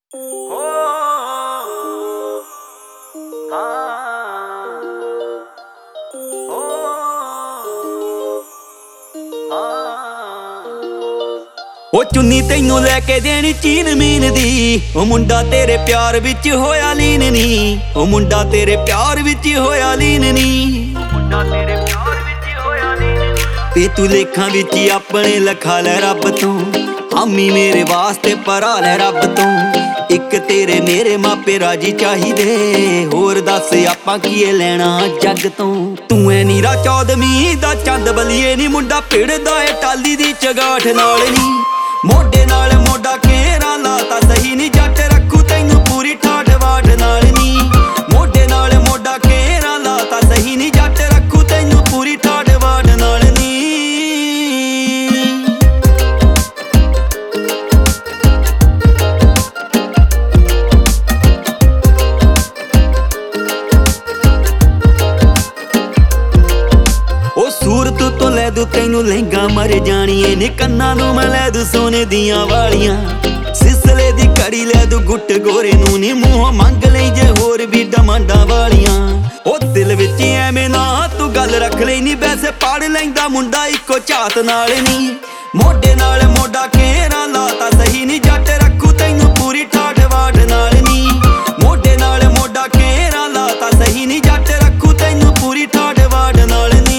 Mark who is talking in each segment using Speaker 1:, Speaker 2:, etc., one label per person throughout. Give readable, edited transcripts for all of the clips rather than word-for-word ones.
Speaker 1: ਉਹ ਚੁੰਨੀ ਤੈਨੂੰ ਲੈ ਕੇ ਦੇਣੀ ਚੀਨ ਮੀਨ ਦੀ। ਉਹ ਮੁੰਡਾ ਤੇਰੇ ਪਿਆਰ ਵਿੱਚ ਹੋਇਆ ਲੀਨ ਨੀ। ਉਹ ਮੁੰਡਾ ਤੇਰੇ ਪਿਆਰ ਵਿੱਚ ਹੋਇਆ ਲੀਨ ਨੀ। ਤੇ ਤੂੰ ਲੇਖਾਂ ਵਿੱਚ ਆਪਣੇ ਲਿਖਾ ਲੈ ਰੱਬ ਤੋਂ। ਹਾਮੀ ਮੇਰੇ ਵਾਸਤੇ ਭਰਾ ਲੈ ਰੱਬ ਤੋਂ। ਇੱਕ ਤੇਰੇ ਮੇਰੇ ਮਾਪੇ ਰਾਜੀ ਚਾਹੀਦੇ। ਹੋਰ ਦੱਸ ਆਪਾਂ ਕੀਏ ਲੈਣਾ ਜੱਗ ਤੋਂ। ਤੂੰ ਐ ਨੀਰਾ ਚੌਦਵੀਂ ਦਾ ਚੰਦ ਬਲੀਏ ਨੀ। ਮੁੰਡਾ ਭਿੜਦਾ ਏ ਟਾਲੀ ਦੀ ਚਗਾਠ ਨਾਲ ਨੀ। ਮੋਢੇ ਨਾਲ ਮੋਢਾ ਘੇਰਾ ਲਾਤਾ ਸਹੀ ਨੀ। ਜੱਟ ਰੱਖੂ ਤੈਨੂੰ ਪੂਰੀ ਠਾਠ ਵਾਠ ਨਾਲ ਨੀ। ਮੋਢੇ ਨਾਲ ਮੋਢਾ ਘੇਰਾ ਲਾਤਾ ਸਹੀ ਨੀ। ਜੱਟ ਰੱਖੂ ਤੈਨੂੰ ਪੂਰੀ ਠਾਠ ਵਾਠ ਨਾਲ ਨੀ। ਉਹ ਸੂਰਤ ਤੋਂ ਲੈ ਦੂ ਤੈਨੂੰ ਲਹਿੰਗਾ ਮਰ ਜਾਣੀਏ ਨੀ। ਕੰਨਾਂ ਨੂੰ ਮੈਂ ਲੈ ਦੂ ਸੋਨੇ ਦੀਆਂ ਵਾਲੀਆਂ। ਸਿਸਲੇ ਦੀ ਘੜੀ ਲੈ ਦੂ ਗੁੱਟ ਗੋਰੇ ਨੂੰ ਨੀ। ਮੂੰਹ ਮੰਗ ਲਈ ਜੇ ਹੋਰ ਵੀ ਡਮਾਂਡਾਂ ਵਾਲੀਆਂ। ਉਹ ਦਿਲ ਵਿੱਚ ਐਵੇਂ ਨਾ ਤੂੰ ਗੱਲ ਰੱਖ ਲਈ ਨੀ। ਵੈਸੇ ਪੜ ਲੈਂਦਾ ਮੁੰਡਾ ਇੱਕੋ ਝਾਤ ਨਾਲ ਨੀ। ਮੋਢੇ ਨਾਲ ਮੋਢਾ ਘੇਰਾ ਲਾਤਾ ਸਹੀ ਨੀ। ਜੱਟ ਰੱਖੂ ਤੈਨੂੰ ਪੂਰੀ ਠਾਠ ਵਾਠ ਨਾਲ ਨੀ। ਮੋਢੇ ਨਾਲ ਮੋਢਾ ਘੇਰਾ ਲਾਤਾ ਸਹੀ ਨੀ। ਜੱਟ ਰੱਖੂ ਤੈਨੂੰ ਪੂਰੀ ਠਾਠ ਵਾਠ ਨਾਲ ਨੀ।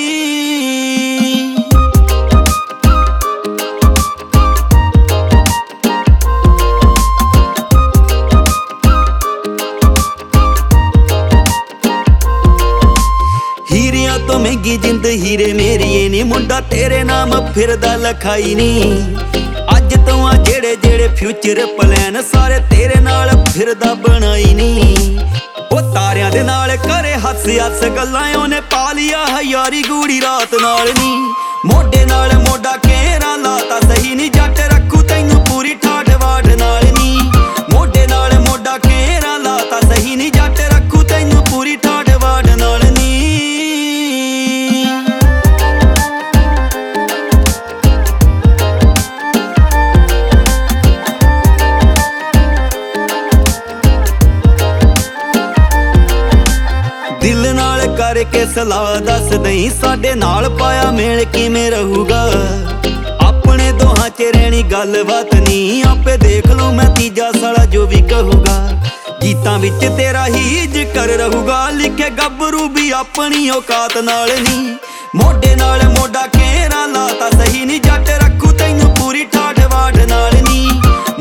Speaker 1: ਹੀਰਿਆਂ ਤੋਂ ਮਹਿੰਗੀ ਜਿੰਦ ਹੀਰੇ ਮੇਰੀਏ ਨੀ। ਮੁੰਡਾ ਤੇਰੇ ਨਾਮ ਫਿਰਦਾ ਲਖਾਈ ਨੀ। ਅੱਜ ਤੋਂ ਆ ਜਿਹੜੇ ਜਿਹੜੇ ਫਿਊਚਰ ਪਲਾਨ ਸਾਰੇ ਤੇਰੇ ਨਾਲ ਫਿਰਦਾ ਬਣਾਈ ਨੀ। ਉਹ ਤਾਰਿਆਂ ਦੇ ਨਾਲ ਕਰੇ ਹੱਸ ਹੱਸ ਗੱਲਾਂ। ਉਹਨੇ ਪਾ ਲਿਆ ਹਯਾਰੀ ਗੂੜੀ ਰਾਤ ਨਾਲ ਨੀ। ਮੋਢੇ ਨਾਲ ਮੋਢਾ ਘੇਰਾ ਲਾਤਾ ਸਹੀ ਨੀ। ਜੱਟ ਰੱਖੂ ਤੈਨੂੰ ਪੂਰੀ ਠਾਠ ਵਾਠ ਨਾਲ ਨੀ। ਮੋਢੇ ਨਾਲ ਮੋਢਾ ਘੇਰਾ ਲਾਤਾ ਸਹੀ ਨੀ। ਜੱਟ ਰੱਖੂ ਤੈਨੂੰ ਪੂਰੀ ਠਾਠ ਵਾਠ ਨਾਲ ਨੀ। ਦਿਲ ਨਾਲ ਕਰਕੇ ਸਲਾਹ ਦੱਸ ਦਈ। ਸਾਡੇ ਨਾਲ ਪਾਇਆ ਮੇਲ ਕਿਵੇਂ ਰਹੂਗਾ। ਆਪਣੇ ਦੋਹਾਂ ਚ ਰਹਿਣੀ ਗੱਲਬਾਤ ਨੀ। ਆਪੇ ਦੇਖ ਲੂ ਮੈਂ ਤੀਜਾ ਸਾਲਾ ਜੋ ਵੀ ਕਹੂਗਾ। ਗੀਤਾਂ ਵਿੱਚ ਤੇਰਾ ਹੀ ਜ਼ਿਕਰ ਰਹੂਗਾ। ਲਿਖੇ ਗੱਭਰੂ ਵੀ ਆਪਣੀ ਔਕਾਤ ਨਾਲ ਨੀ। ਮੋਢੇ ਨਾਲ ਮੋਢਾ ਘੇਰਾ ਲਾਤਾ ਸਹੀ ਨੀ। ਜੱਟ ਰੱਖੂ ਤੈਨੂੰ ਪੂਰੀ ਠਾਠ ਵਾਠ ਨਾਲ ਨੀ।